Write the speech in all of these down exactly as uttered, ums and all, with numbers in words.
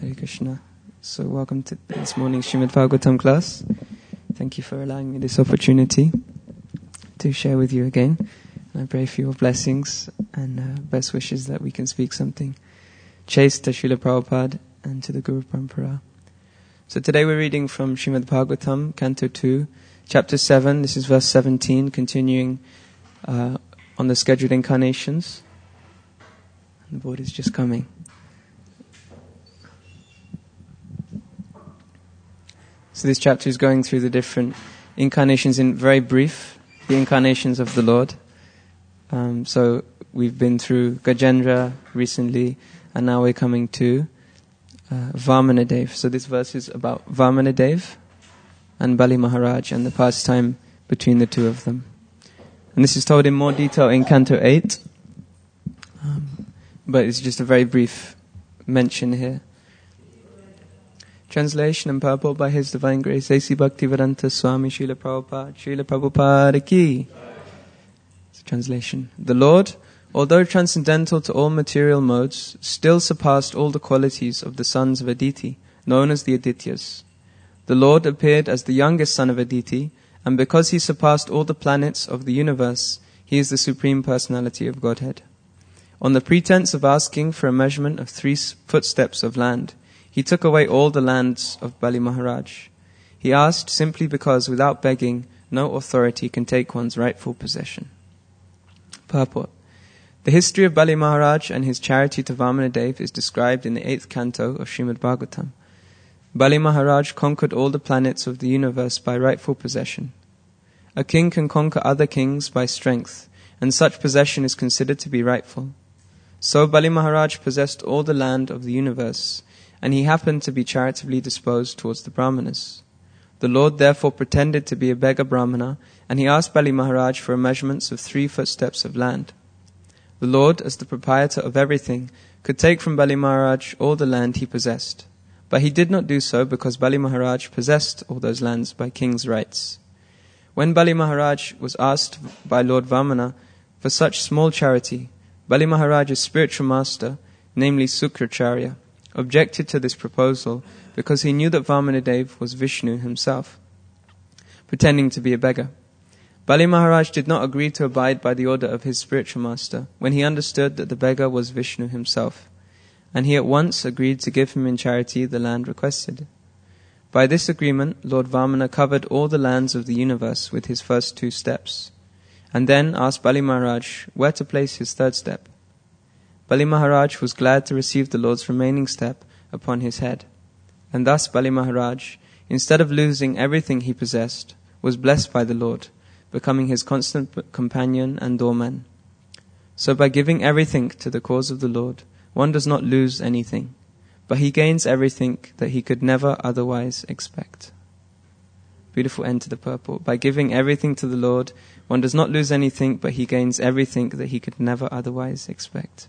Hare Krishna. So welcome to this morning's Srimad Bhagavatam class. Thank you for allowing me this opportunity to share with you again. And I pray for your blessings and uh, best wishes that we can speak something chaste to Srila Prabhupada and to the Guru Parampara. So today we're reading from Srimad Bhagavatam, Canto two, Chapter seven. This is verse seventeen, continuing uh, on the scheduled incarnations. And the board is just coming. So this chapter is going through the different incarnations in very brief, the incarnations of the Lord. Um, so we've been through Gajendra recently, and now we're coming to uh, Vamanadev. So this verse is about Vamanadev and Bali Maharaj and the pastime between the two of them. And this is told in more detail in Canto eight, um, but it's just a very brief mention here. Translation and purport by His Divine Grace, A C Bhaktivedanta Swami Srila Prabhupada, Srila Prabhupada ki. Translation. The Lord, although transcendental to all material modes, still surpassed all the qualities of the sons of Aditi, known as the Adityas. The Lord appeared as the youngest son of Aditi, and because he surpassed all the planets of the universe, he is the Supreme Personality of Godhead. On the pretense of asking for a measurement of three footsteps of land, he took away all the lands of Bali Maharaj. He asked simply because without begging, no authority can take one's rightful possession. Purport. The history of Bali Maharaj and his charity to Vamanadev is described in the eighth canto of Srimad Bhagavatam. Bali Maharaj conquered all the planets of the universe by rightful possession. A king can conquer other kings by strength, and such possession is considered to be rightful. So Bali Maharaj possessed all the land of the universe, and he happened to be charitably disposed towards the Brahmanas. The Lord therefore pretended to be a beggar Brahmana, and he asked Bali Maharaj for measurements of three footsteps of land. The Lord, as the proprietor of everything, could take from Bali Maharaj all the land he possessed. But he did not do so because Bali Maharaj possessed all those lands by king's rights. When Bali Maharaj was asked by Lord Vamana for such small charity, Bali Maharaj's spiritual master, namely Sukracharya, objected to this proposal because he knew that Vamanadev was Vishnu himself, pretending to be a beggar. Bali Maharaj did not agree to abide by the order of his spiritual master when he understood that the beggar was Vishnu himself, and he at once agreed to give him in charity the land requested. By this agreement, Lord Vamana covered all the lands of the universe with his first two steps, and then asked Bali Maharaj where to place his third step. Bali Maharaj was glad to receive the Lord's remaining step upon his head. And thus Bali Maharaj, instead of losing everything he possessed, was blessed by the Lord, becoming his constant companion and doorman. So by giving everything to the cause of the Lord, one does not lose anything, but he gains everything that he could never otherwise expect. Beautiful end to the purport. By giving everything to the Lord, one does not lose anything, but he gains everything that he could never otherwise expect.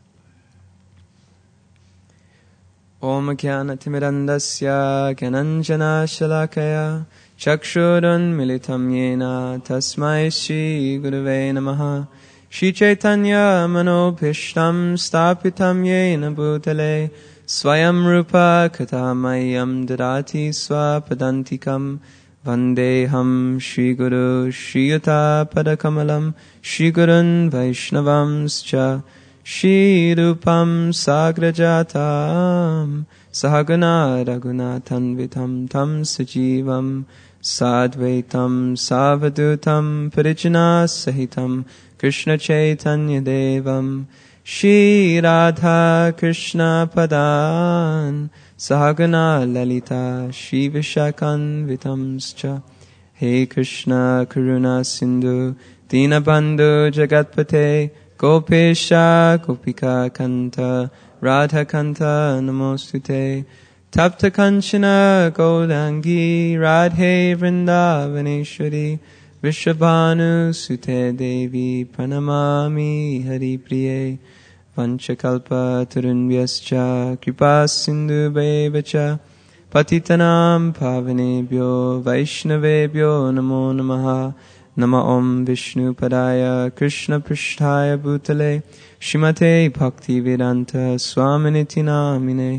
Om Jnana Timirandasya Gyananjana Shalakaya Chakshurun Militam Yena Tasmai Shri Gurave Namaha Shri Chaitanya Manobhishtam Stapitam Yena Bhutale Swayam Rupa Katamayam Dadati Swapadantikam Vandeham Shri Guru Shri Yuta Padakamalam Shri Gurun Vaishnavamscha Shri Rupam Sagrajatam Sahagana Raghunathan Vitam Tam Sajivam Sadvaitam Savadutam Parijana Sahitam Krishna Chaitanya Devam Shri Radha Krishna Padan Sahagana Lalita Shri Vishakan Vitamscha He Krishna Karuna Sindhu Dinabandhu Jagatpate Gopesha Gopika Kanta Radha Kanta Namostute Tapta Kanchana Gaudangi Radhe Vrindavaneshwari Vrishabhanu Sute Devi Pranamami Hari Priye Vanchakalpa Tarunvyascha Kripa Sindhu Bevacha Patitanam Pavanebhyo Vaishnavebhyo Namo Namaha Nama Om Vishnu Padaya Krishna Prishtaya Bhutale Shrimate Bhakti Vedanta Swaminiti Namine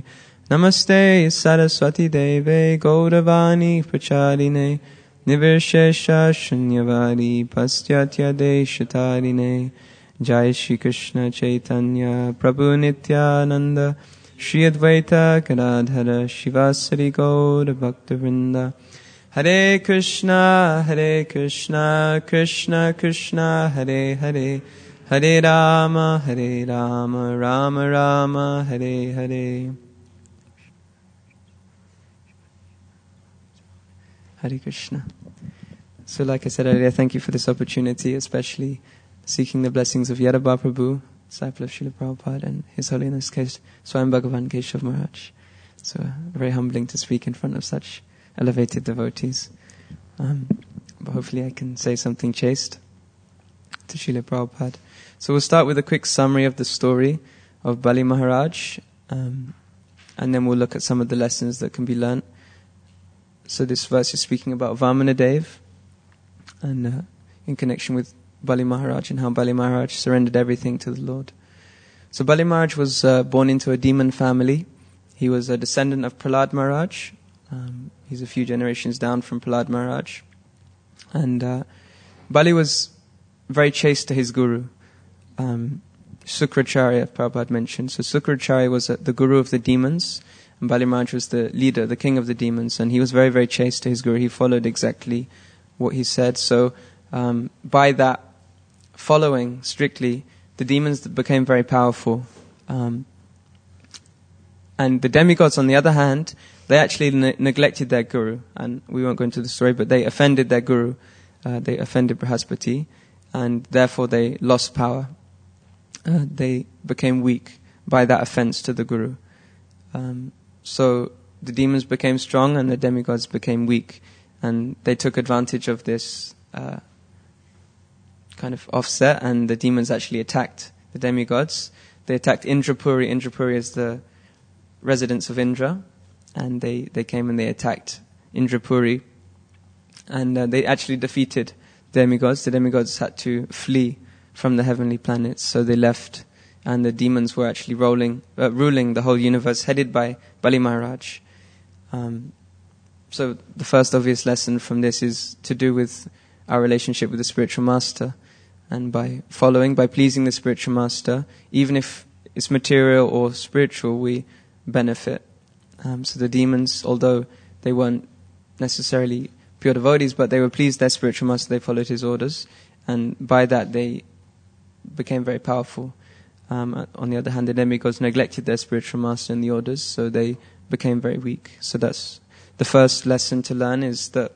Namaste Saraswati Deve Gauravani Pracharine Nivirshesha Shunyavadi Pastyatya Deshatarine Jai Shri Krishna Chaitanya Prabhu Nityananda Shri Advaita Gadadhara Shivasari Gaura Bhaktivinoda Hare Krishna Hare Krishna Krishna Krishna Hare Hare Hare Rama Hare Rama Rama Rama Hare Hare Hare Krishna. So like I said earlier, thank you for this opportunity, especially seeking the blessings of Yadava Prabhu, disciple of Srila Prabhupada, and His Holiness Kesh- Swayam Bhagavan Keshav Maharaj. So uh, very humbling to speak in front of such elevated devotees. Um, but hopefully I can say something chaste to Srila Prabhupada. So we'll start with a quick summary of the story of Bali Maharaj, um, and then we'll look at some of the lessons that can be learnt. So this verse is speaking about Vamanadev, and uh, in connection with Bali Maharaj and how Bali Maharaj surrendered everything to the Lord. So Bali Maharaj was uh, born into a demon family. He was a descendant of Prahlad Maharaj. Um, he's a few generations down from Prahlad Maharaj. And uh, Bali was very chaste to his guru, um, Sukracharya, Prabhupada mentioned. So Sukracharya was uh, the guru of the demons, and Bali Maharaj was the leader, the king of the demons, and he was very, very chaste to his guru. He followed exactly what he said. So um, by that following strictly, the demons became very powerful. Um, and the demigods, on the other hand, they actually ne- neglected their guru. And we won't go into the story, but they offended their guru. Uh, they offended Brihaspati, and therefore they lost power. Uh, they became weak by that offense to the guru. Um, so the demons became strong and the demigods became weak. And they took advantage of this uh, kind of offset, and the demons actually attacked the demigods. They attacked Indrapuri. Indrapuri is the residence of Indra. And they, they came and they attacked Indrapuri. And uh, they actually defeated demigods. The demigods had to flee from the heavenly planets. So they left, and the demons were actually rolling, uh, ruling the whole universe, headed by Bali Maharaj. Um, so the first obvious lesson from this is to do with our relationship with the spiritual master. And by following, by pleasing the spiritual master, even if it's material or spiritual, we benefit. Um, so the demons, although they weren't necessarily pure devotees, but they were pleased their spiritual master, they followed his orders. And by that they became very powerful. Um, on the other hand, the demigods neglected their spiritual master and the orders, so they became very weak. So that's the first lesson to learn, is that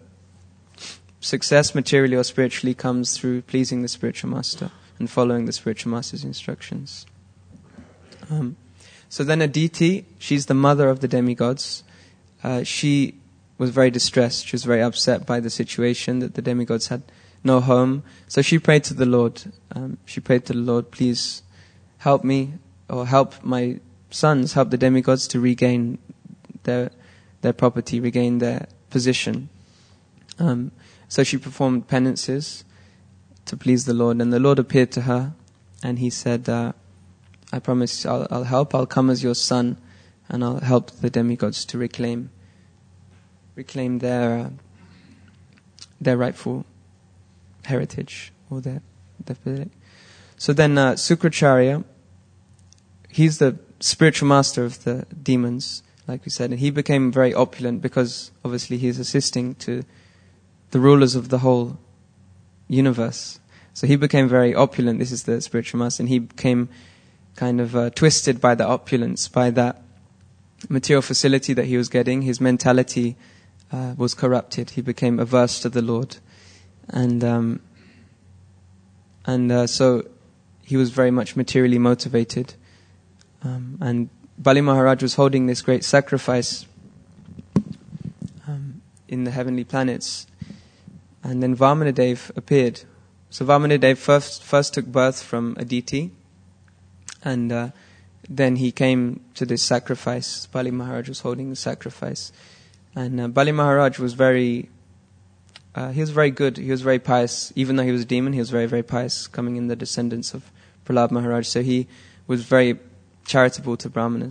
success, materially or spiritually, comes through pleasing the spiritual master and following the spiritual master's instructions. Um, so then Aditi, she's the mother of the demigods. Uh, she was very distressed. She was very upset by the situation that the demigods had no home. So she prayed to the Lord. Um, she prayed to the Lord, please help me, or help my sons, help the demigods to regain their their property, regain their position. Um, so she performed penances to please the Lord, and the Lord appeared to her, and he said, uh, I promise I'll, I'll help, I'll come as your son, and I'll help the demigods to reclaim reclaim their uh, their rightful heritage, or their, their so then uh, Sukracharya, he's the spiritual master of the demons, like we said, and he became very opulent because obviously he's assisting to the rulers of the whole universe. So he became very opulent. This is the spiritual master, and he became kind of uh, twisted by the opulence, by that material facility that he was getting. His mentality uh, was corrupted. He became averse to the Lord, and um, and uh, so he was very much materially motivated. Um, and Bali Maharaj was holding this great sacrifice um, in the heavenly planets, and then Vamanadev appeared. So Vamanadev first first took birth from Aditi, and uh, then he came to this sacrifice. Bali Maharaj was holding the sacrifice, and uh, Bali Maharaj was very, uh, he was very good. He was very pious, even though he was a demon. He was very very pious, coming in the descendants of Prahlad Maharaj. So he was very charitable to Brahmanas.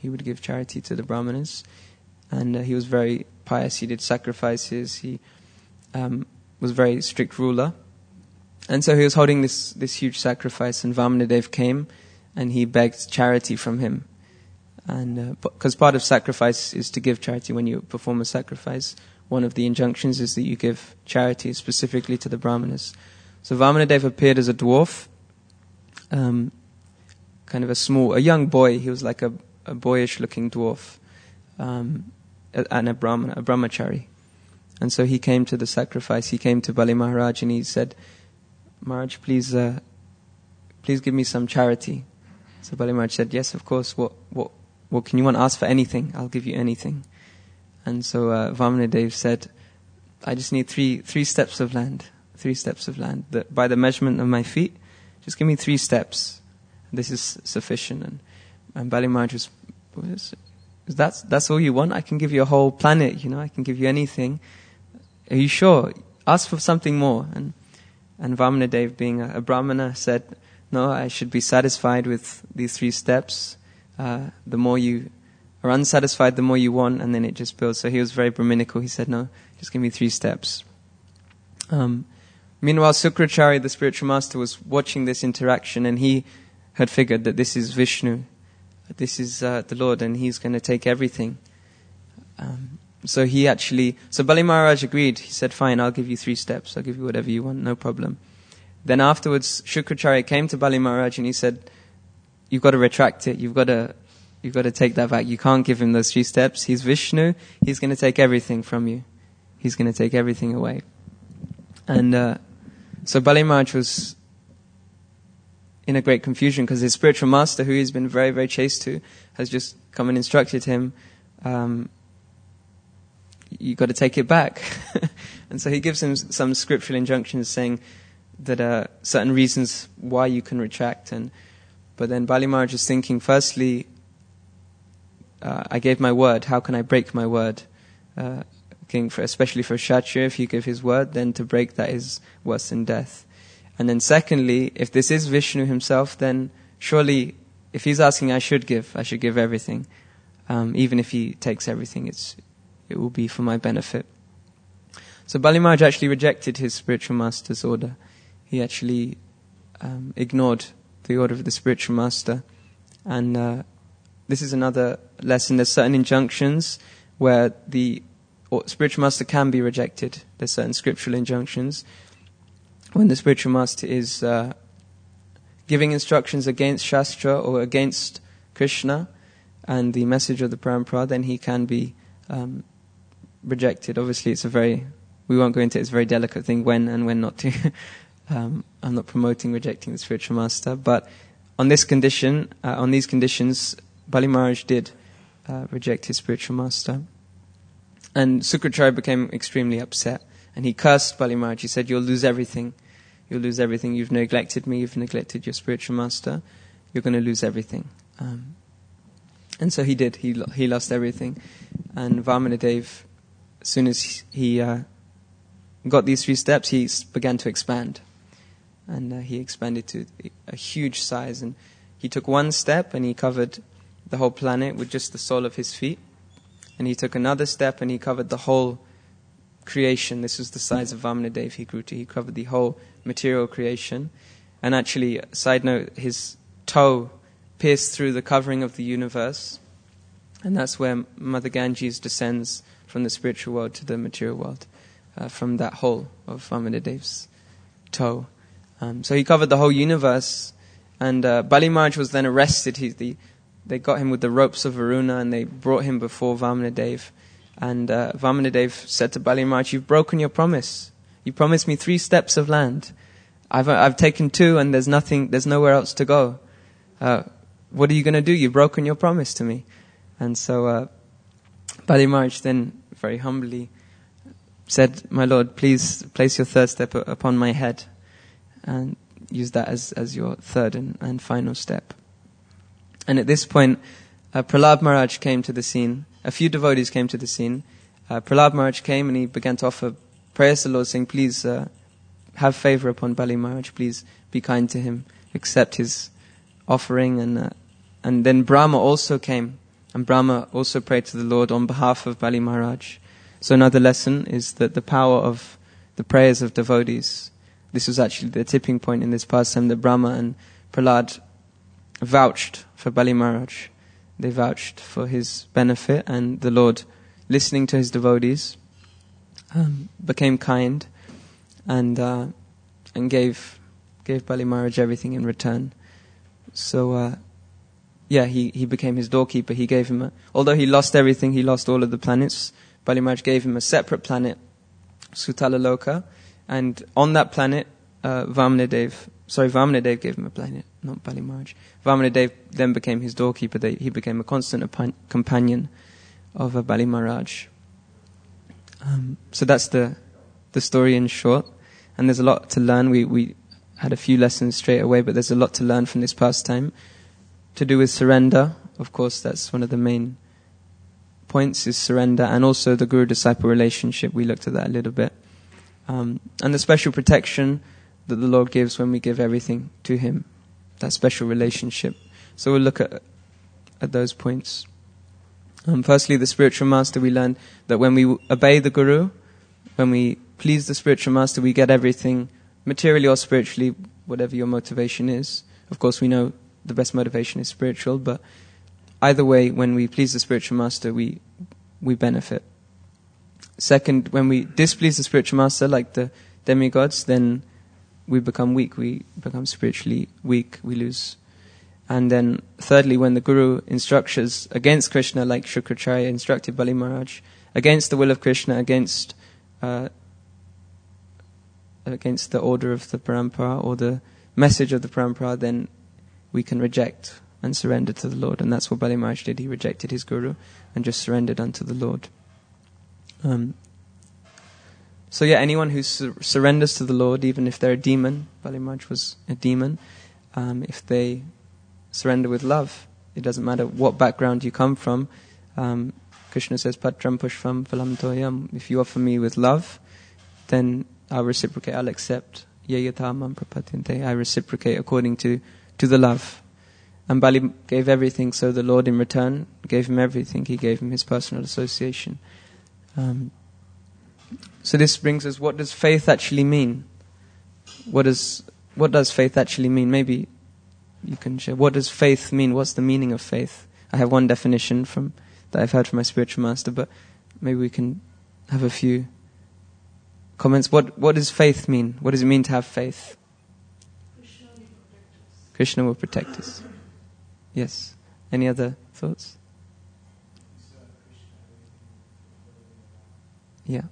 he would give charity to the brahmanas. And uh, he was very pious. He did sacrifices. He um, was a very strict ruler. And so he was holding this, this huge sacrifice, and Vamanadev came and he begged charity from him. And because uh, part of sacrifice is to give charity. When you perform a sacrifice, one of the injunctions is that you give charity specifically to the brahmanas. So Vamanadev appeared as a dwarf, um, kind of a small, a young boy. He was like a, a boyish-looking dwarf, um, and a brahmana, a brahmachari. And so he came to the sacrifice. He came to Bali Maharaj and he said, "Maharaj, please, uh, please give me some charity." So Bali Maharaj said, "Yes, of course. What, what, what can you want? Ask for anything. I'll give you anything." And so uh, Vamanadev said, "I just need three, three steps of land. Three steps of land. The, by the measurement of my feet, just give me three steps. This is sufficient." And, and Bali Maharaj was, was that's that's all you want? I can give you a whole planet. You know, I can give you anything. Are you sure? Ask for something more. And and Vamanadev, being a, a brahmana, said, "No, I should be satisfied with these three steps. Uh, the more you are unsatisfied, the more you want, and then it just builds." So he was very Brahminical. He said, "No, just give me three steps." Um, meanwhile, Sukracharya, the spiritual master, was watching this interaction, and he had figured that this is Vishnu, this is uh, the Lord, and he's going to take everything. Um, so he actually, so Bali Maharaj agreed. He said, "Fine, I'll give you three steps. I'll give you whatever you want, no problem." Then afterwards, Shukracharya came to Bali Maharaj and he said, "You've got to retract it. You've got to, you've got to take that back. You can't give him those three steps. He's Vishnu. He's going to take everything from you. He's going to take everything away." And uh, so Bali Maharaj was in a great confusion because his spiritual master, who he's been very, very chaste to, has just come and instructed him, um, "You got to take it back." And so he gives him some scriptural injunctions saying that uh, certain reasons why you can retract. And but then Bali Maharaj is thinking, firstly, uh, I gave my word. How can I break my word? Uh, for, especially for a Kshatriya, if you give his word, then to break that is worse than death. And then secondly, if this is Vishnu himself, then surely, if he's asking, I should give, I should give everything. Um, even if he takes everything, it's it will be for my benefit. So Bali Maharaj actually rejected his spiritual master's order. He actually um, ignored the order of the spiritual master. And uh, this is another lesson. There's certain injunctions where the spiritual master can be rejected. There's certain scriptural injunctions. When the spiritual master is uh, giving instructions against Shastra or against Krishna and the message of the Parampara, then he can be um, rejected. Obviously, it's a very, we won't go into it, it's a very delicate thing when and when not to. um, I'm not promoting rejecting the spiritual master, but on this condition, uh, on these conditions, Bali Maharaj did uh, reject his spiritual master. And Sukracharya became extremely upset. And he cursed Bali Maharaj. He said, "You'll lose everything. You'll lose everything. You've neglected me. You've neglected your spiritual master. You're going to lose everything." Um, and so he did. He lo- he lost everything. And Vamanadev, as soon as he uh, got these three steps, he began to expand. And uh, he expanded to a huge size. And he took one step and he covered the whole planet with just the sole of his feet. And he took another step and he covered the whole creation. This was the size of Vamanadev he grew to. He covered the whole material creation. And actually, side note, his toe pierced through the covering of the universe. And that's where Mother Ganges descends from the spiritual world to the material world, uh, from that hole of Vamanadev's toe. Um, so he covered the whole universe. And uh, Bali Maharaj was then arrested. He, the, they got him with the ropes of Varuna and they brought him before Vamanadev. And uh, Vamanadev said to Bali Maharaj, "You've broken your promise. You promised me three steps of land. I've I've taken two, and there's nothing. There's nowhere else to go. Uh, what are you going to do? You've broken your promise to me." And so uh, Bali Maharaj then very humbly said, "My Lord, please place your third step upon my head, and use that as as your third and, and final step." And at this point, uh, Prahlad Maharaj came to the scene. A few devotees came to the scene. Uh, Prahlad Maharaj came and he began to offer prayers to the Lord, saying, "Please uh, have favor upon Bali Maharaj. Please be kind to him. Accept his offering." And uh, and then Brahma also came And Brahma also prayed to the Lord on behalf of Bali Maharaj. So another lesson is that the power of the prayers of devotees. This was actually the tipping point in this pastime, that Brahma and Prahlad vouched for Bali Maharaj. They vouched for his benefit, and the Lord, listening to his devotees, um, became kind and uh, and gave gave Bali Maharaj everything in return. So, uh, yeah, he, he became his doorkeeper. He gave him, a, although he lost everything, he lost all of the planets, Bali Maharaj gave him a separate planet, Sutala Loka, and on that planet, uh, Vamanadev, sorry, Vamanadev gave him a planet, not Bali Maharaj. Vamanadev then became his doorkeeper. They, he became a constant opin- companion of uh, Bali Maharaj. Um, so that's the the story in short. And there's a lot to learn. We we had a few lessons straight away, but there's a lot to learn from this pastime. To do with surrender, of course, that's one of the main points, is surrender, and also the guru-disciple relationship. We looked at that a little bit. Um, and the special protection that the Lord gives when we give everything to Him. That special relationship. So we'll look at at those points. Um, firstly, the spiritual master, we learned that when we obey the Guru, when we please the spiritual master, we get everything, materially or spiritually, whatever your motivation is. Of course, we know the best motivation is spiritual, but either way, when we please the spiritual master, we we benefit. Second, when we displease the spiritual master, like the demigods, then we become weak, we become spiritually weak, we lose. And then thirdly, when the Guru instructs us against Krishna, like Shukracharya instructed Bali Maharaj, against the will of Krishna, against uh, against the order of the parampara or the message of the parampara, then we can reject and surrender to the Lord. And that's what Bali Maharaj did. He rejected his Guru and just surrendered unto the Lord. Um, so yeah, anyone who sur- surrenders to the Lord, even if they're a demon, Bali Maharaj was a demon, um, if they surrender with love, it doesn't matter what background you come from. Um, Krishna says, Patram Pushpam Phalam Toyam. If you offer me with love, then I'll reciprocate, I'll accept. Yayatamam Prapatinte. I reciprocate according to, to the love. And Bali gave everything, so the Lord in return gave him everything. He gave him his personal association. Um, so this brings us, what does faith actually mean? What does what does faith actually mean? Maybe you can share. What does faith mean? What's the meaning of faith? I have one definition from that I've heard from my spiritual master, but maybe we can have a few comments. What what does faith mean? What does it mean to have faith? Krishna will protect us. Yes. Any other thoughts? Yeah.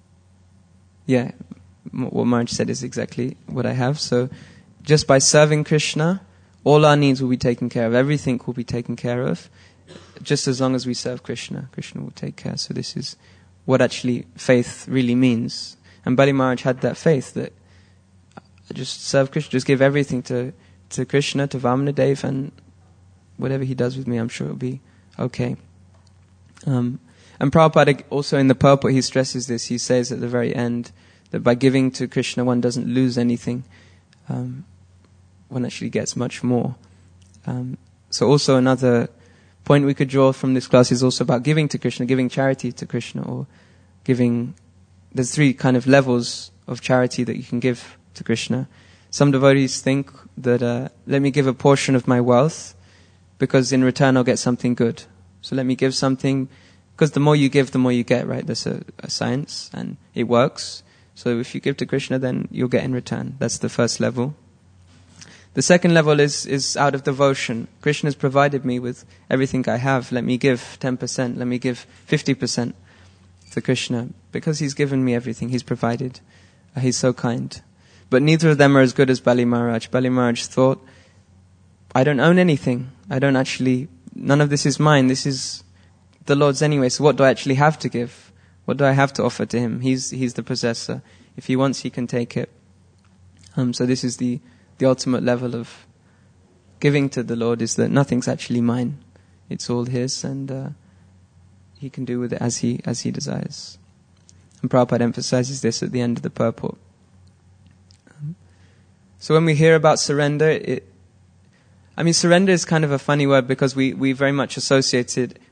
Yeah. What Maharaj said is exactly what I have. So, just by serving Krishna, all our needs will be taken care of. Everything will be taken care of. Just as long as we serve Krishna, Krishna will take care. So this is what actually faith really means. And Bali Maharaj had that faith that just serve Krishna, just give everything to, to Krishna, to Vamanadev, and whatever he does with me, I'm sure it'll be okay. Um, and Prabhupada also in the purport, he stresses this. He says at the very end that by giving to Krishna, one doesn't lose anything. Um, one actually gets much more. Um, so also another point we could draw from this class is also about giving to Krishna, giving charity to Krishna, or giving. There's three kind of levels of charity that you can give to Krishna. Some devotees think that uh, let me give a portion of my wealth because in return I'll get something good. So let me give something, because the more you give, the more you get, right? That's a, a science and it works. So if you give to Krishna, then you'll get in return. That's the first level. The second level is, is out of devotion. Krishna has provided me with everything I have. Let me give ten percent. Let me give fifty percent to Krishna. Because he's given me everything. He's provided. Uh, he's so kind. But neither of them are as good as Bali Maharaj. Bali Maharaj thought, I don't own anything. I don't actually, none of this is mine. This is the Lord's anyway. So what do I actually have to give? What do I have to offer to him? He's he's the possessor. If he wants, he can take it. Um, so this is the, the ultimate level of giving to the Lord, is that nothing's actually mine. It's all his, and uh, he can do with it as he as he desires. And Prabhupada emphasizes this at the end of the purport. Um, so when we hear about surrender, it, I mean, surrender is kind of a funny word because we, we very much associate it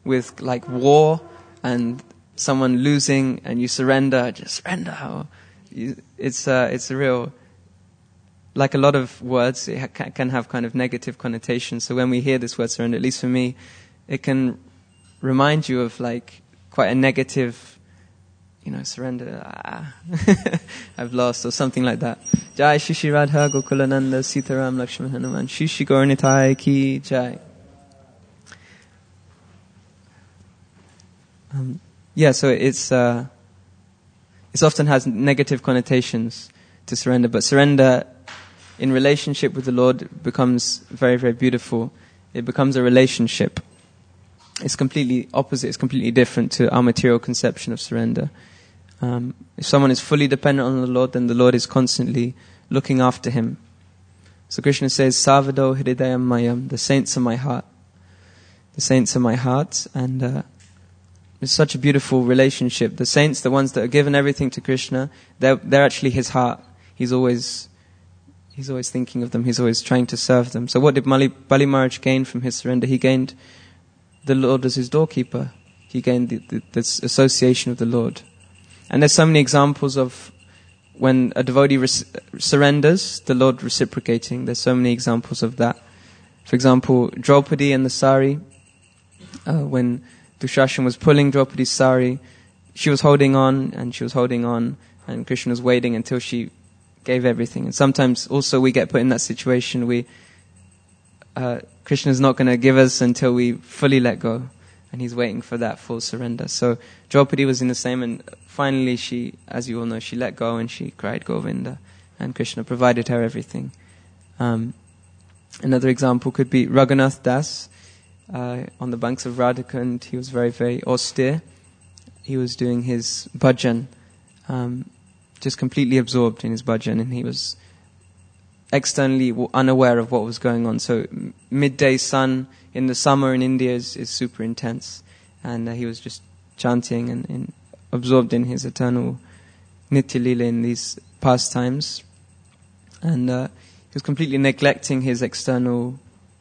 with like war and someone losing and you surrender, just surrender. Or you, it's uh, it's a real, like a lot of words, it ha- can have kind of negative connotations. So when we hear this word surrender, at least for me, it can remind you of like quite a negative, you know, surrender, ah, I've lost, or something like that. Jai Shri Shri Radha Gokulananda Sitaram Lakshman Hanuman Shri Shri Gauranitai Ki Jai. Um, yeah, so it's uh, it often has negative connotations to surrender, but surrender in relationship with the Lord becomes very, very beautiful. It becomes a relationship. It's completely opposite, it's completely different to our material conception of surrender. Um, if someone is fully dependent on the Lord, then the Lord is constantly looking after him. So Krishna says, Savado Hridayam Mayam, the saints are my heart. The saints are my heart, and uh, it's such a beautiful relationship. The saints, the ones that are given everything to Krishna, they're, they're actually his heart. He's always he's always thinking of them, he's always trying to serve them. So what did Bali, Bali Maharaj gain from his surrender? He gained the Lord as his doorkeeper. He gained the, the, this association with the Lord. And there's so many examples of when a devotee res- surrenders, the Lord reciprocating. There's so many examples of that. For example, Draupadi and the sari. Uh, when Dushashan was pulling Draupadi's sari, she was holding on and she was holding on, and Krishna was waiting until she gave everything. And sometimes also we get put in that situation. We uh, Krishna's not going to give us until we fully let go, and he's waiting for that full surrender. So Draupadi was in the same, and finally she, as you all know, she let go and she cried Govinda, and Krishna provided her everything. Um, another example could be Raghunath Das uh, on the banks of Radhakund. He was very, very austere. He was doing his bhajan, um, just completely absorbed in his bhajan, and he was externally unaware of what was going on. So midday sun in the summer in India is, is super intense, and uh, he was just chanting and, and absorbed in his eternal Nitya Lila in these pastimes, and uh, he was completely neglecting his external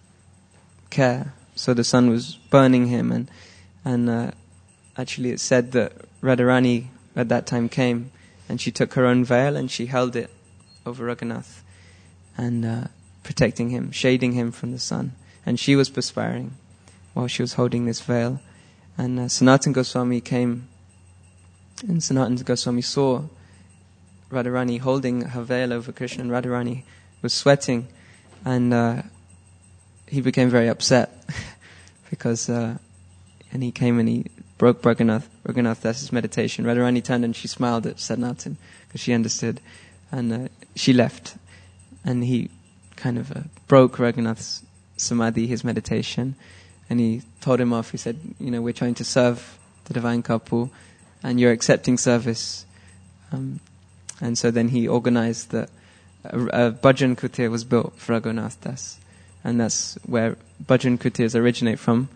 care. So the sun was burning him, and and uh, actually it's said that Radharani at that time came, and she took her own veil and she held it over Raghunath, and uh, protecting him, shading him from the sun. And she was perspiring while she was holding this veil. And uh, Sanatana Goswami came, and Sanatana Goswami saw Radharani holding her veil over Krishna, and Radharani was sweating, and uh, he became very upset because, uh, and he came and he broke Raghunath, Raghunath Das's meditation. Radharani turned and she smiled at Sanatana because she understood, and uh, she left. And he kind of uh, broke Raghunath's samadhi, his meditation, and he told him off. He said, you know, we're trying to serve the divine couple, and you're accepting service. Um, and so then he organized that a, a Bhajan Kutir was built for Raghunath Das, and that's where Bhajan Kutirs originate from.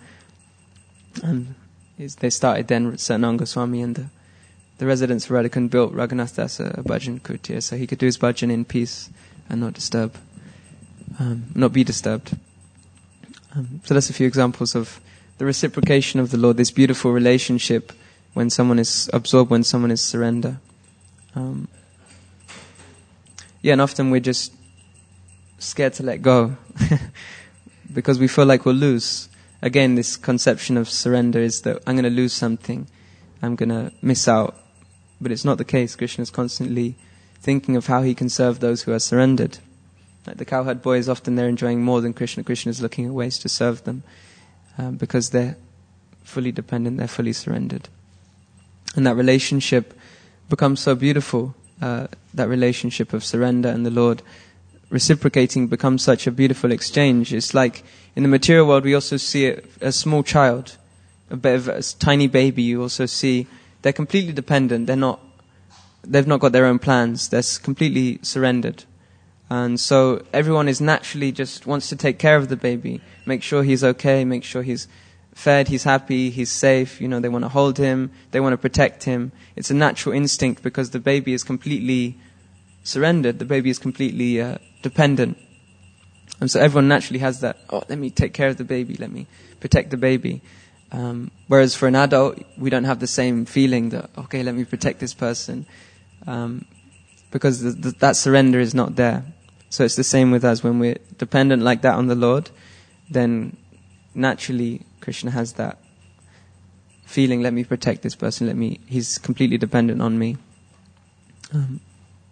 And is, they started then, Sanatana Goswami and the, the residents of Radhakund built Raghunath Das a, a Bhajan Kutir, so he could do his bhajan in peace and not disturb, um, not be disturbed. Um, so that's a few examples of the reciprocation of the Lord, this beautiful relationship when someone is absorbed, when someone is surrender. Um, yeah, and often we're just scared to let go because we feel like we'll lose. Again, this conception of surrender is that I'm going to lose something, I'm going to miss out. But it's not the case. Krishna is constantly thinking of how he can serve those who are surrendered. Like the cowherd boy is often there enjoying more than Krishna. Krishna is looking at ways to serve them um, because they're fully dependent, they're fully surrendered. And that relationship becomes so beautiful. Uh, that relationship of surrender and the Lord reciprocating becomes such a beautiful exchange. It's like in the material world we also see it, a small child, a bit of a tiny baby. You also see they're completely dependent. They're not They've not got their own plans. They're completely surrendered. And so everyone is naturally just wants to take care of the baby, make sure he's okay, make sure he's fed, he's happy, he's safe. You know, they want to hold him, they want to protect him. It's a natural instinct because the baby is completely surrendered. The baby is completely uh, dependent. And so everyone naturally has that, oh, let me take care of the baby, let me protect the baby. Um, whereas for an adult, we don't have the same feeling that, okay, let me protect this person. Um, because the, the, that surrender is not there. So it's the same with us. When we're dependent like that on the Lord, then naturally Krishna has that feeling, let me protect this person, let me, he's completely dependent on me. Um,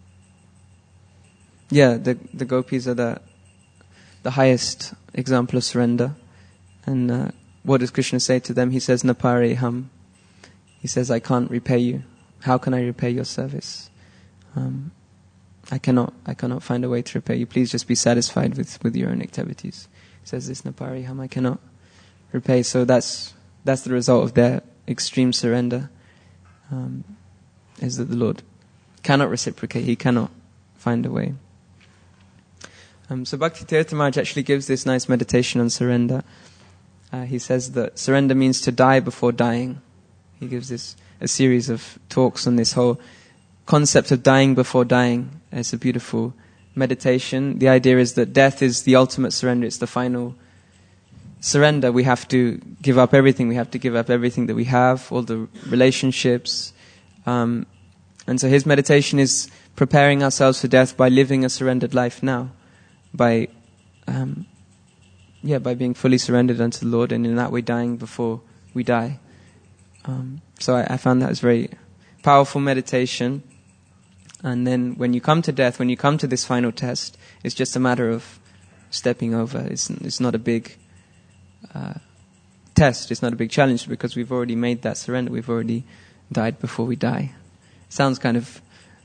yeah, the the gopis are the the highest example of surrender. And uh, what does Krishna say to them? He says, Napare ham. He says, I can't repay you. How can I repay your service? Um, I cannot I cannot find a way to repay you. Please just be satisfied with, with your own activities. He says this, Napare ham, I cannot repay. So that's that's the result of their extreme surrender, um, is that the Lord cannot reciprocate. He cannot find a way. Um, so Bhakti Tirtha Maharaj actually gives this nice meditation on surrender. Uh, he says that surrender means to die before dying. He gives this a series of talks on this whole concept of dying before dying. It's a beautiful meditation. The idea is that death is the ultimate surrender. It's the final surrender. We have to give up everything. We have to give up everything that we have, all the relationships. Um, and so his meditation is preparing ourselves for death by living a surrendered life now. By, um, yeah, by being fully surrendered unto the Lord, and in that way dying before we die. Um, so I, I found that was very powerful meditation. And then when you come to death, when you come to this final test, it's just a matter of stepping over. It's it's not a big uh, test. It's not a big challenge because we've already made that surrender. We've already died before we die. Sounds kind of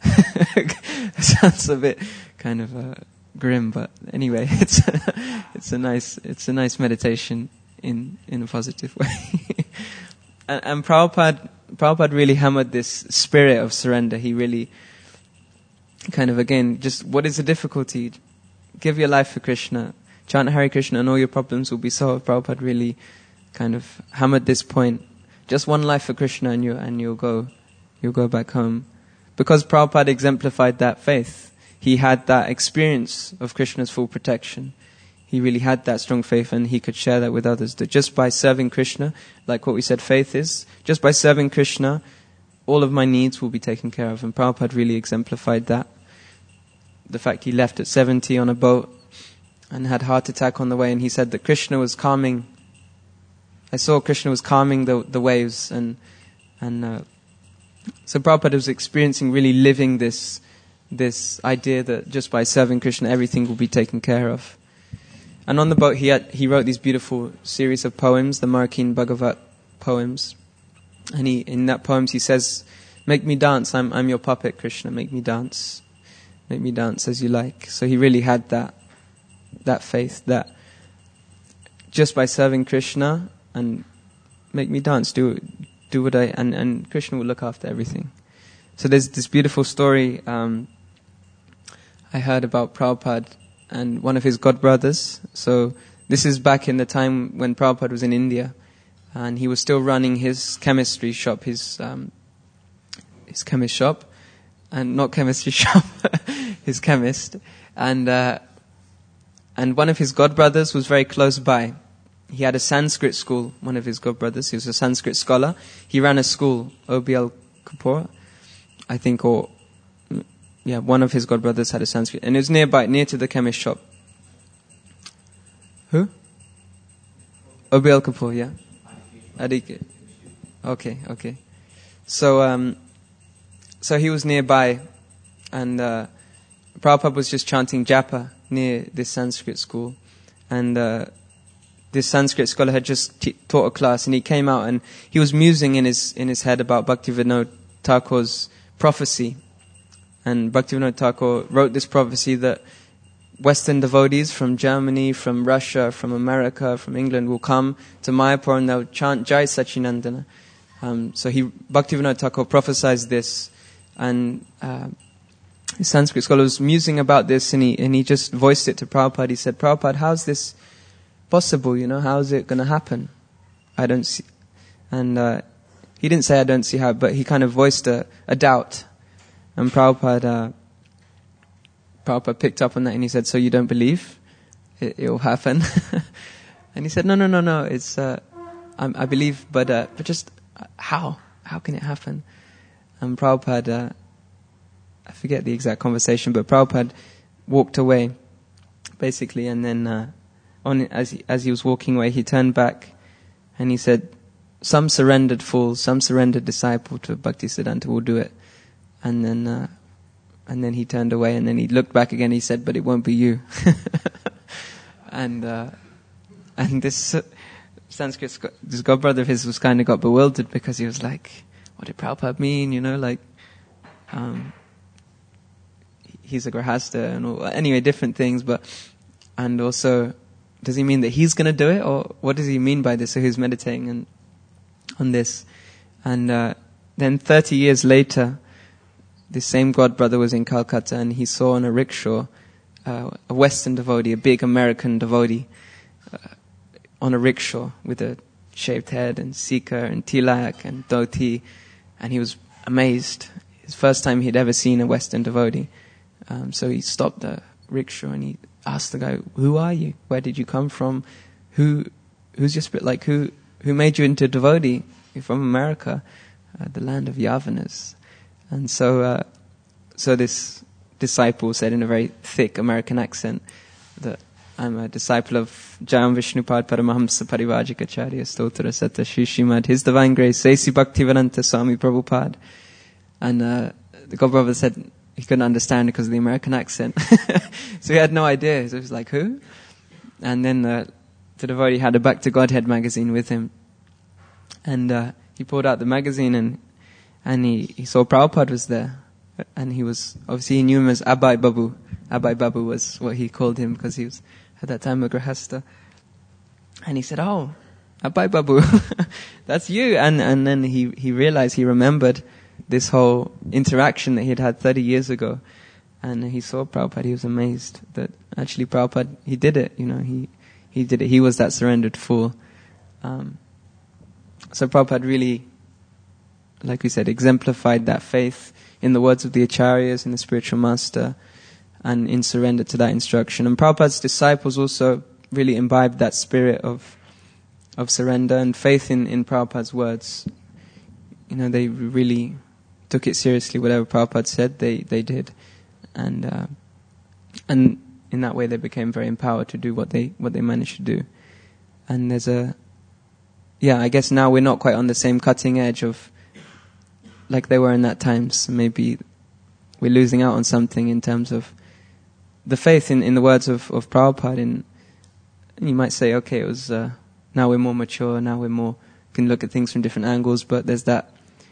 sounds a bit kind of uh, grim, but anyway, it's it's a nice it's a nice meditation in in a positive way. and, and Prabhupada Prabhupada really hammered this spirit of surrender. He really kind of, again, just what is the difficulty? Give your life for Krishna, chant Hare Krishna, and all your problems will be solved. Prabhupada really kind of hammered this point. Just one life for Krishna, and you and you'll go, you'll go back home. Because Prabhupada exemplified that faith. He had that experience of Krishna's full protection. He really had that strong faith, and he could share that with others. That just by serving Krishna, like what we said faith is, just by serving Krishna, all of my needs will be taken care of. And Prabhupada really exemplified that. The fact he left at seventy on a boat and had a heart attack on the way, and he said that Krishna was calming. I saw Krishna was calming the the waves, and and uh, so Prabhupada was experiencing, really living this this idea that just by serving Krishna, everything will be taken care of. And on the boat, he had, he wrote these beautiful series of poems, the Marakin Bhagavat poems. And he, in that poems, he says, "Make me dance. I'm I'm your puppet, Krishna. Make me dance. Make me dance as you like." So he really had that that faith that just by serving Krishna and make me dance, do do what I and, and Krishna will look after everything. So there's this beautiful story um, I heard about Prabhupada and one of his godbrothers. So this is back in the time when Prabhupada was in India. And he was still running his chemistry shop, his um, his chemist shop, and not chemistry shop, his chemist. And uh, and one of his godbrothers was very close by. He had a Sanskrit school. One of his godbrothers, he was a Sanskrit scholar. He ran a school, O B L Kapoor, I think, or yeah, one of his godbrothers had a Sanskrit, and it was nearby, near to the chemist shop. Who? O B L Kapoor, yeah. Adike. Okay, okay. So, um, so he was nearby, and uh, Prabhupada was just chanting japa near this Sanskrit school, and uh, this Sanskrit scholar had just t- taught a class, and he came out and he was musing in his in his head about Bhaktivinoda Thakur's prophecy, and Bhaktivinoda Thakur wrote this prophecy that Western devotees from Germany, from Russia, from America, from England will come to Mayapur and they'll chant Jai Sachinandana. Um, so he, Bhaktivinoda Thakur prophesied this, and uh, the Sanskrit scholar was musing about this, and he and he just voiced it to Prabhupada. He said, "Prabhupada, how's this possible? You know, how's it going to happen? I don't see." And uh, he didn't say, "I don't see how," but he kind of voiced a, a doubt, and Prabhupada. Uh, Prabhupada picked up on that and he said, "So you don't believe it will happen?" And he said, no, no, no, no. It's uh, I, I believe, but uh, but just uh, how how can it happen? And Prabhupada, uh, I forget the exact conversation, but Prabhupada walked away, basically, and then uh, on as he, as he was walking away, he turned back and he said, "Some surrendered fool, some surrendered disciple to Bhaktisiddhanta will do it." And then uh, and then he turned away, and then he looked back again. He said, "But it won't be you." and uh, and this uh, Sanskrit this godbrother of his was kind of got bewildered, because he was like, "What did Prabhupada mean? You know, like." Um, he's a grahasta and all, anyway, different things, but, and also, does he mean that he's going to do it, or what does he mean by this? So he was meditating and, on this. And uh, then thirty years later, this same godbrother was in Calcutta, and he saw on a rickshaw uh, a Western devotee, a big American devotee, uh, on a rickshaw with a shaved head and sikar and tilak and dhoti, and he was amazed. It's the first time he'd ever seen a Western devotee. Um, so he stopped the rickshaw and he asked the guy, "Who are you? Where did you come from? Who, who's your spirit? Like, who, who made you into a devotee? You're from America, uh, the land of Yavanas." And so, uh, so this disciple said in a very thick American accent that, "I'm a disciple of Jayam Vishnupad Paramahamsa Parivajikacharya Stotra Sata Shri Srimad His Divine Grace A C Bhaktivedanta Swami Prabhupada." And uh, the godbrother said he couldn't understand because of the American accent. So he had no idea. So he was like, "Who?" And then uh, the devotee had a Back to Godhead magazine with him. And uh, he pulled out the magazine and and he, he saw Prabhupada was there. And he was, obviously he knew him as Abai Babu. Abai Babu was what he called him, because he was at that time a grahasta. And he said, "Oh, Abai Babu, that's you." And and then he, he realized, he remembered this whole interaction that he had had thirty years ago. And he saw Prabhupada, he was amazed that actually Prabhupada, he did it, you know, he, he did it. He was that surrendered fool. Um, so Prabhupada really, like we said, exemplified that faith in the words of the Acharyas, in the spiritual master, and in surrender to that instruction. And Prabhupada's disciples also really imbibed that spirit of of surrender and faith in, in Prabhupada's words. You know, they really took it seriously. Whatever Prabhupada said, they, they did. And uh, and in that way they became very empowered to do what they what they managed to do. And there's a, yeah, I guess now we're not quite on the same cutting edge of, like they were in that time. So maybe we're losing out on something in terms of the faith in, in the words of, of Prabhupada. In, and you might say, okay, it was, uh, now we're more mature, now we're more, can look at things from different angles, but there's that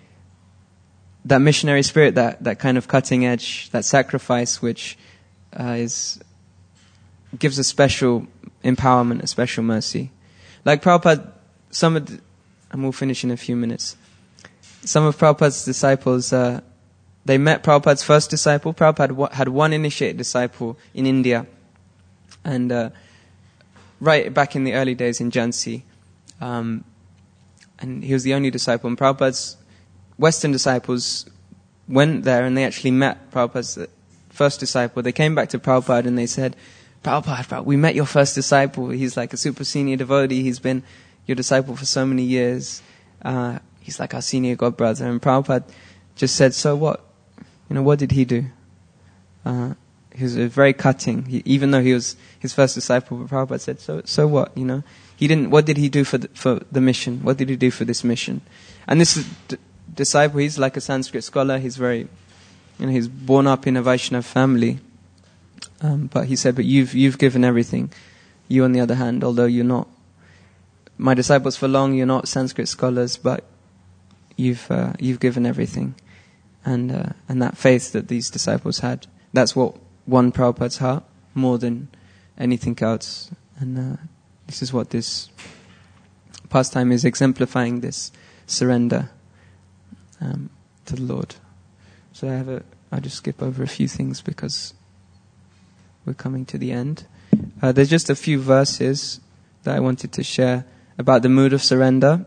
that missionary spirit, that, that kind of cutting edge, that sacrifice, which uh, is gives a special empowerment, a special mercy. Like Prabhupada, some of the, and we'll finish in a few minutes. Some of Prabhupada's disciples, uh, they met Prabhupada's first disciple. Prabhupada had one initiated disciple in India, and uh, right back in the early days in Jhansi, um, and he was the only disciple. And Prabhupada's Western disciples went there and they actually met Prabhupada's first disciple. They came back to Prabhupada and they said, Prabhupada, Prabhupada, we met your first disciple. He's like a super senior devotee. He's been your disciple for so many years. Uh, he's like our senior godbrother. And Prabhupada just said, so what? You know, what did he do? Uh, he was very cutting. He, even though he was his first disciple, but Prabhupada said, so so what? You know, he didn't. What did he do for the, for the mission? What did he do for this mission? And this d- disciple, he's like a Sanskrit scholar. He's very, you know, he's born up in a Vaishnava family. Um, but he said, but you've you've given everything. You, on the other hand, although you're not my disciples for long, you're not Sanskrit scholars, but you've uh, you've given everything, and uh, and that faith that these disciples had, that's what won Prabhupada's heart more than anything else. And uh, this is what this pastime is exemplifying: this surrender um, to the Lord. So I have a. I'll just skip over a few things because we're coming to the end. Uh, there's just a few verses that I wanted to share about the mood of surrender,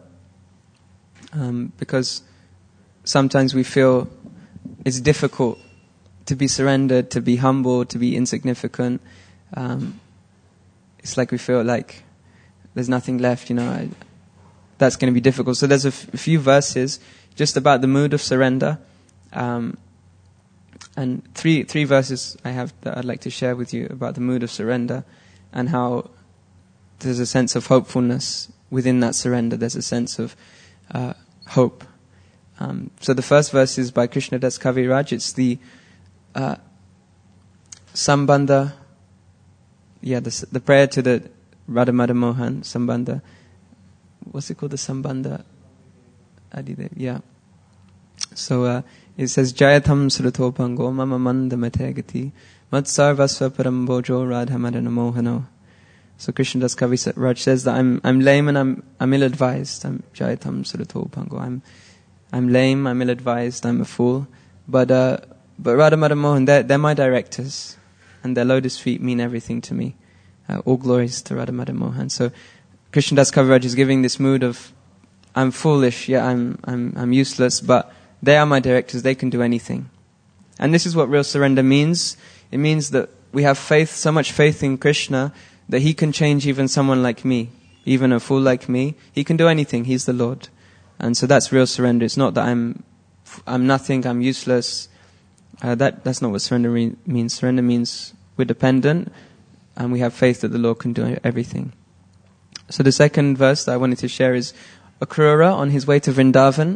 um, because sometimes we feel it's difficult to be surrendered, to be humble, to be insignificant. Um, it's like we feel like there's nothing left, you know. I, that's going to be difficult. So there's a, f- a few verses just about the mood of surrender. Um, and three three verses I have that I'd like to share with you about the mood of surrender and how there's a sense of hopefulness within that surrender. There's a sense of uh, hope. Um, so the first verse is by Krishnadas Kaviraj. It's the uh, Sambandha, yeah, the, the prayer to the Radha Madha Mohan, Sambandha. What's it called? The Sambandha Adidev, yeah. So uh, it says, Jayatam Srutopango Mama Manda Mategati Matsarvasva Parambojo Radha Madana Mohano. So Krishnadas Kaviraj says that I'm I'm lame and I'm I'm ill-advised. I'm Jayatam Srutopango. I'm I'm lame, I'm ill-advised, I'm a fool. But uh, but Radha Madha Mohan, they're, they're my directors, and their lotus feet mean everything to me. Uh, all glories to Radha Madha Mohan. So Krishnadas Kaviraj is giving this mood of, I'm foolish, yeah, I'm I'm I'm useless, but they are my directors, they can do anything. And this is what real surrender means. It means that we have faith, so much faith in Krishna, that he can change even someone like me, even a fool like me. He can do anything, he's the Lord. And so that's real surrender. It's not that I'm I'm nothing, I'm useless. Uh, that That's not what surrender re- means. Surrender means we're dependent, and we have faith that the Lord can do everything. So the second verse that I wanted to share is Akrura on his way to Vrindavan.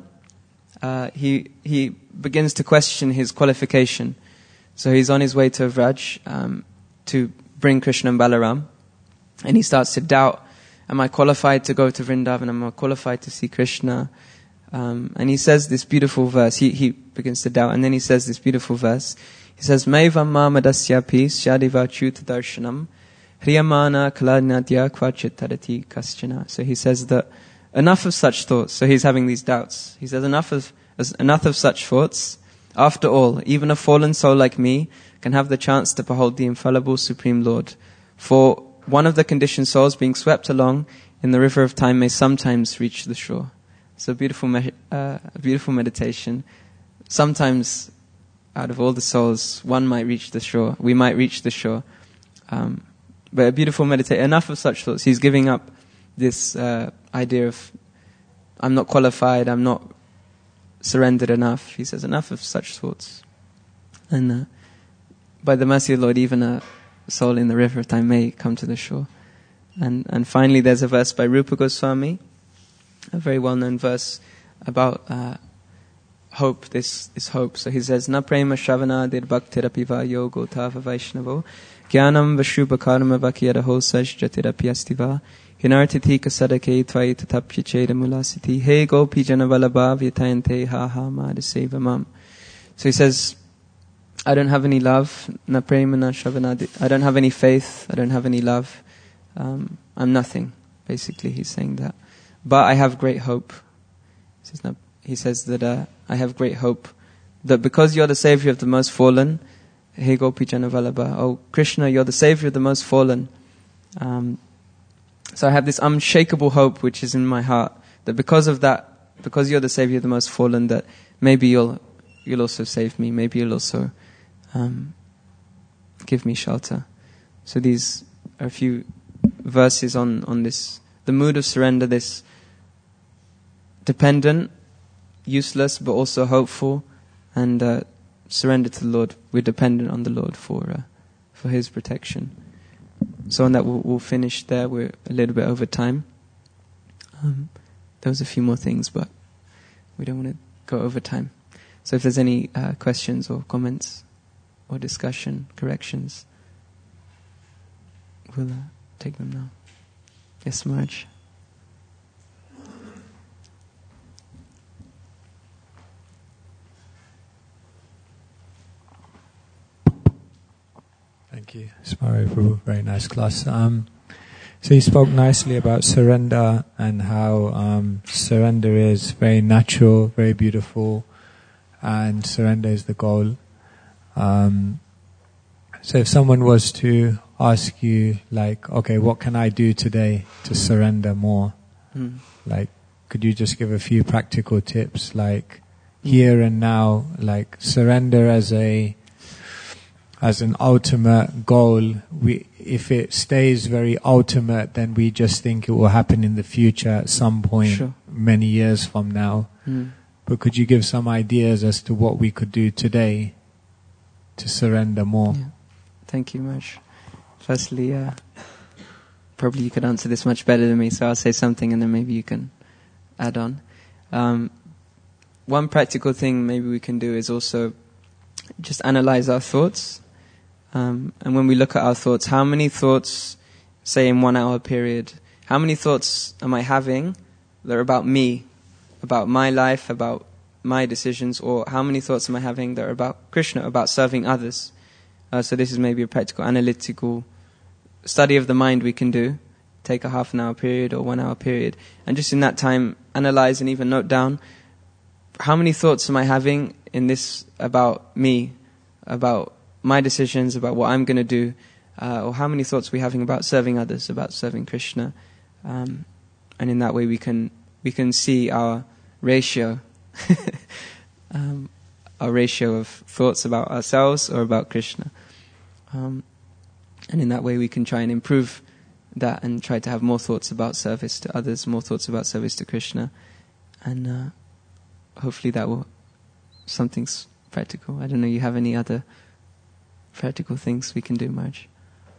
Uh, he he begins to question his qualification. So he's on his way to Vraj um, to bring Krishna and Balaram, and he starts to doubt, am I qualified to go to Vrindavan? Am I qualified to see Krishna? Um, and he says this beautiful verse. He he begins to doubt, and then he says this beautiful verse. He says, Maivam mamadasyapi syadiva chuta darshanam hriyamana kaladnadya kvachit tadati kaschana. So he says that enough of such thoughts. So he's having these doubts. He says, enough of enough of such thoughts. After all, even a fallen soul like me can have the chance to behold the infallible Supreme Lord. For one of the conditioned souls being swept along in the river of time may sometimes reach the shore. So beautiful, me- uh, a beautiful meditation. Sometimes, out of all the souls, one might reach the shore. We might reach the shore. Um, but a beautiful meditation. Enough of such thoughts. He's giving up this uh, idea of, I'm not qualified, I'm not surrendered enough. He says, enough of such thoughts. And uh, by the mercy of the Lord, even a soul in the river of time may come to the shore. And and finally, there's a verse by Rupa Goswami, a very well-known verse about uh, hope, this, this hope. So he says, Na prema shravana dir bhaktirapiva yogo tava vaishnavo jnanam vashubha karma vakyadaho sajjatirapi astiva hinartiti kasadake tvai tatapya cheda mulasiti he gopi janavalabha vyatayante ha ha madaseva mam. So he says, I don't have any love, na prema na shravana, I don't have any faith, I don't have any love, um, I'm nothing. Basically, he's saying that. But I have great hope. He says, no, he says that uh, I have great hope that because you're the savior of the most fallen, He Gopi Janavalabha, oh Krishna, you're the savior of the most fallen. Um, so I have this unshakable hope which is in my heart that because of that, because you're the savior of the most fallen, that maybe you'll you'll also save me. Maybe you'll also um, give me shelter. So these are a few verses on on this, the mood of surrender, this dependent, useless, but also hopeful, and uh, surrender to the Lord. We're dependent on the Lord for uh, for His protection. So on that, we'll, we'll finish there. We're a little bit over time. Um, there was a few more things, but we don't want to go over time. So if there's any uh, questions or comments or discussion, corrections, we'll uh, take them now. Yes, Marge. Thank you, Smari Prabhu. Very nice class. Um, so you spoke nicely about surrender and how um, surrender is very natural, very beautiful, and surrender is the goal. Um, so if someone was to ask you, like, okay, what can I do today to surrender more? Mm. Like, could you just give a few practical tips, like here and now, like surrender as a as an ultimate goal. We, if it stays very ultimate, then we just think it will happen in the future at some point. Sure. many years from now. Mm. But could you give some ideas as to what we could do today to surrender more? Yeah. Thank you much. Firstly, uh, probably you could answer this much better than me, so I'll say something and then maybe you can add on. Um, one practical thing maybe we can do is also just analyze our thoughts. Um, and when we look at our thoughts, how many thoughts, say in one hour period, how many thoughts am I having that are about me, about my life, about my decisions, or how many thoughts am I having that are about Krishna, about serving others? Uh, so this is maybe a practical, analytical study of the mind we can do. Take a half an hour period or one hour period. And just in that time, analyze and even note down, how many thoughts am I having in this about me, about my decisions, about what I'm going to do, uh, or how many thoughts are we having about serving others, about serving Krishna. Um, and in that way we can we can see our ratio, um, our ratio of thoughts about ourselves or about Krishna. Um, and in that way we can try and improve that and try to have more thoughts about service to others, more thoughts about service to Krishna. And uh, hopefully that will, something's practical. I don't know, you have any other practical things we can do, Marge?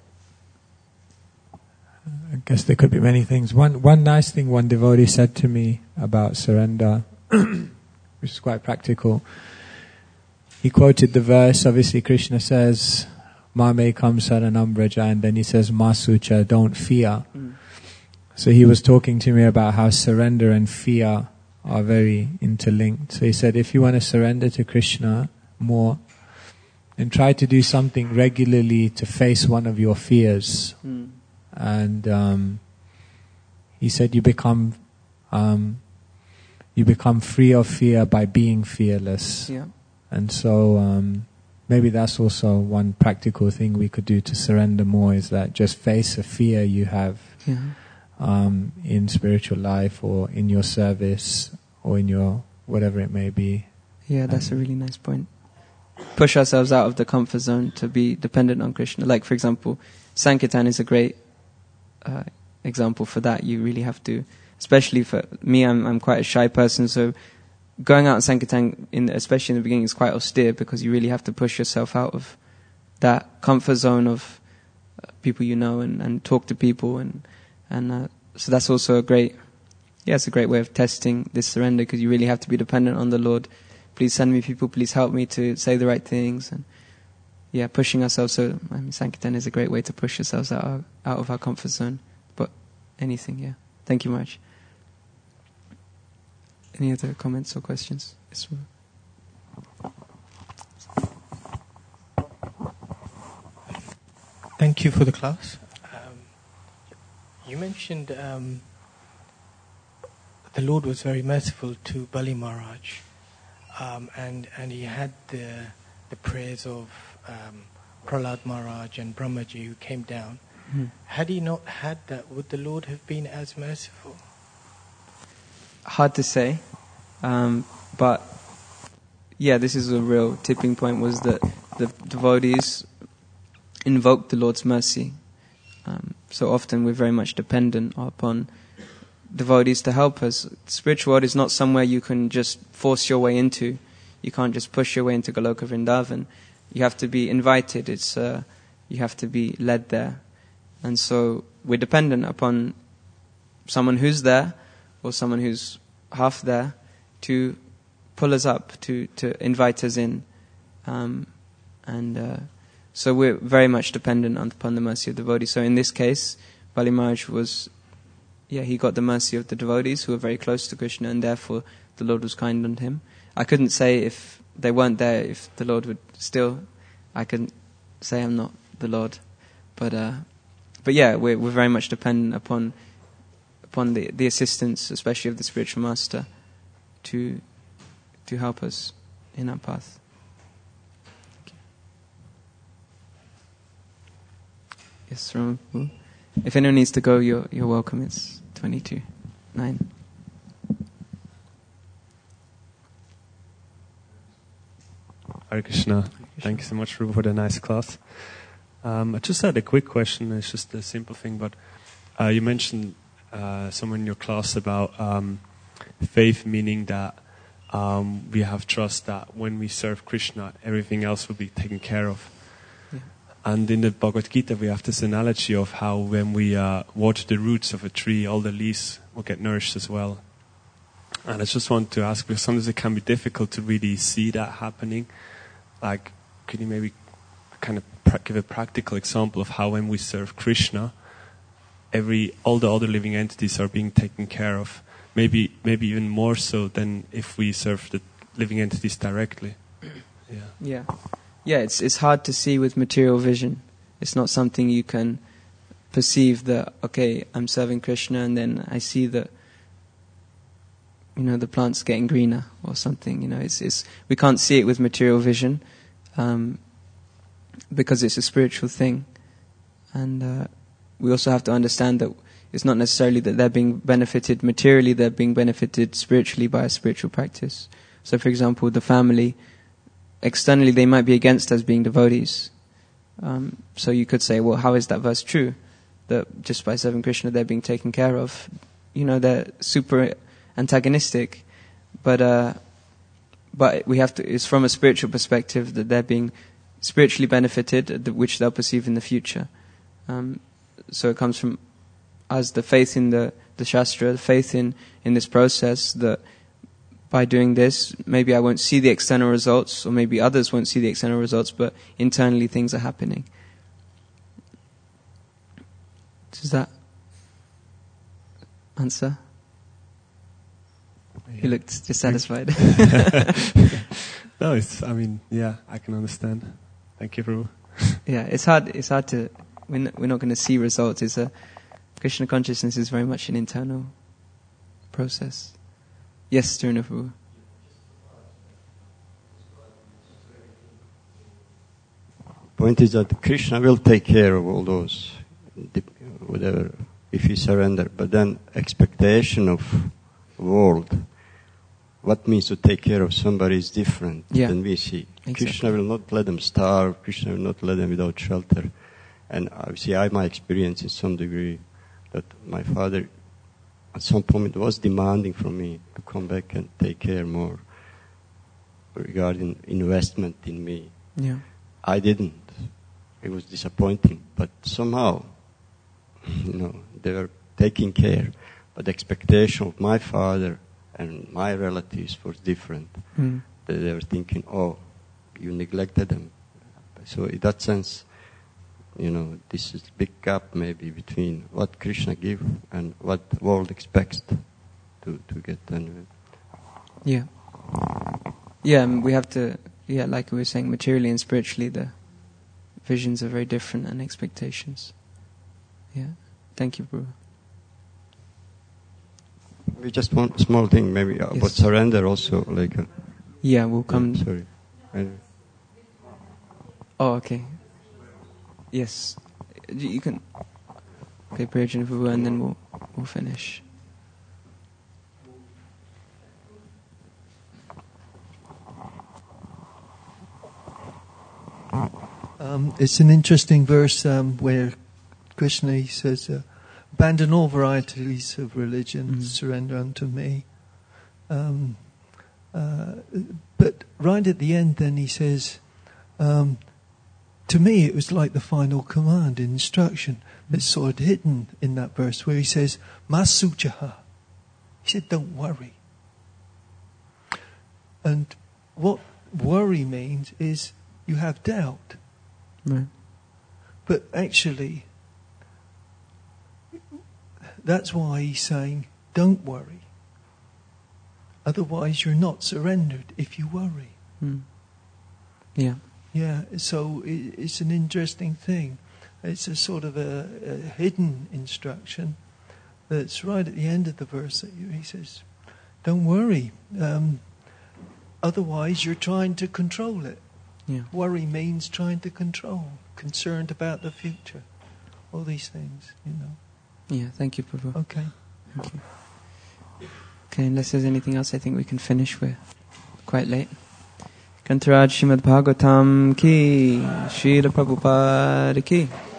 I guess there could be many things. One one nice thing one devotee said to me about surrender, which is quite practical. He quoted the verse, obviously Krishna says, Mame kam saranam braja, and then he says, Masucha, don't fear. Mm. So he was talking to me about how surrender and fear are very interlinked. So he said, if you want to surrender to Krishna more, then try to do something regularly to face one of your fears. Mm. And um, he said you become um, you become free of fear by being fearless. Yeah. And so um, maybe that's also one practical thing we could do to surrender more, is that just face a fear you have yeah. um, in spiritual life or in your service or in your whatever it may be. Yeah, that's and a really nice point. Push ourselves out of the comfort zone to be dependent on Krishna. Like, for example, Sankirtan is a great uh, example for that. You really have to, especially for me, I'm I'm quite a shy person, so going out in Sankirtan, in, especially in the beginning, is quite austere because you really have to push yourself out of that comfort zone of uh, people you know and, and talk to people. And, and uh, so that's also a great, yeah, it's a great way of testing this surrender, because you really have to be dependent on the Lord. Please send me people, please help me to say the right things. And yeah, pushing ourselves. So I mean, Sankirtan is a great way to push ourselves out of, out of our comfort zone. But anything, yeah. Thank you much. Any other comments or questions? Yes, thank you for the class. Um, you mentioned um, the Lord was very merciful to Bali Maharaj. Um, and and he had the the prayers of um, Prahlad Maharaj and Brahmaji who came down. Mm-hmm. Had he not had that, would the Lord have been as merciful? Hard to say, um, but yeah, this is a real tipping point. Was that the devotees invoked the Lord's mercy? Um, so often we're very much dependent upon devotees to help us. The spiritual world is not somewhere you can just force your way into. You can't just push your way into Goloka Vrindavan. You have to be invited. It's uh, you have to be led there. And so we're dependent upon someone who's there or someone who's half there to pull us up, to, to invite us in. Um, and uh, so we're very much dependent on, upon the mercy of the devotee. So in this case, Bali Maharaj was Yeah, he got the mercy of the devotees who were very close to Krishna, and therefore the Lord was kind on him. I couldn't say if they weren't there, if the Lord would still, I couldn't say I'm not the Lord. But uh, but yeah, we're, we're very much dependent upon upon the, the assistance, especially of the spiritual master, to to help us in our path. Yes, Ram. If anyone needs to go, you're you're welcome. It's twenty-two, nine. Hare Krishna. Thank you so much, Rupa, for the nice class. Um, I just had a quick question. It's just a simple thing, but uh, you mentioned uh, somewhere in your class about um, faith meaning that um, we have trust that when we serve Krishna, everything else will be taken care of. Yeah. And in the Bhagavad Gita, we have this analogy of how when we uh, water the roots of a tree, all the leaves will get nourished as well. And I just want to ask, because sometimes it can be difficult to really see that happening. Like, could you maybe kind of pra- give a practical example of how when we serve Krishna, every all the other living entities are being taken care of? Maybe, maybe even more so than if we serve the living entities directly. Yeah. Yeah, yeah. It's it's hard to see with material vision. It's not something you can perceive that. Okay, I'm serving Krishna, and then I see that, you know, the plant's getting greener or something. You know, it's it's we can't see it with material vision, um, because it's a spiritual thing, and uh, we also have to understand that it's not necessarily that they're being benefited materially; they're being benefited spiritually by a spiritual practice. So, for example, the family, externally they might be against us being devotees. Um, so you could say, well, how is that verse true? That just by serving Krishna they're being taken care of? You know, they're super antagonistic, but uh, but we have to. It's from a spiritual perspective that they're being spiritually benefited, which they'll perceive in the future. Um, so it comes from us, the faith in the the Shastra, the faith in in this process. That by doing this, maybe I won't see the external results, or maybe others won't see the external results, but internally things are happening. Does that answer? Yeah. You looked dissatisfied. No, it's, I mean, yeah, I can understand. Thank you, Prabhu. Yeah, it's hard. It's hard to. We're not, we're not going to see results. It's a Krishna consciousness is very much an internal process. Yes, Sturna Prabhu. Point is that Krishna will take care of all those, whatever, if you surrender. But then expectation of world, what means to take care of somebody is different Yeah. than we see. Exactly. Krishna will not let them starve. Krishna will not let them without shelter. And I see, I have my experience in some degree that my father at some point was demanding from me to come back and take care more regarding investment in me. Yeah. I didn't. It was disappointing, but somehow, you know, they were taking care. But the expectation of my father and my relatives was different. Mm. They, they were thinking, oh, you neglected them. So in that sense, you know, this is a big gap maybe between what Krishna gives and what the world expects to, to get done. Yeah. Yeah, and we have to, yeah, like we were saying, materially and spiritually, the visions are very different and expectations. Yeah. Thank you, Prabhu. We just one small thing maybe about Yes. surrender also. Like, uh, Yeah, we'll come. yeah, sorry. I, Oh, okay. Yes. You you can. Okay, Prayajana Prabhu, and then we'll, we'll finish. Um, it's an interesting verse um, where Krishna he says, uh, "Abandon all varieties of religion, Mhm. surrender unto me." Um, uh, but right at the end, then he says, um, "To me, it was like the final command, instruction that's sort of hidden in that verse where he says, Masuchaha." He said, "Don't worry." And what worry means is you have doubt. Right. But actually, that's why he's saying, don't worry. Otherwise, you're not surrendered if you worry. Mm. Yeah. Yeah, so it, it's an interesting thing. It's a sort of a, a hidden instruction that's right at the end of the verse. That you, he says, don't worry. Um, otherwise, you're trying to control it. Yeah. Worry means trying to control, concerned about the future, all these things, you know. Yeah. Thank you, Prabhu. Okay. Thank you. Okay, unless there's anything else, I think we can finish. We're quite late. Kantaraj Srimad Bhagavatam ki, Srila Prabhupada ki.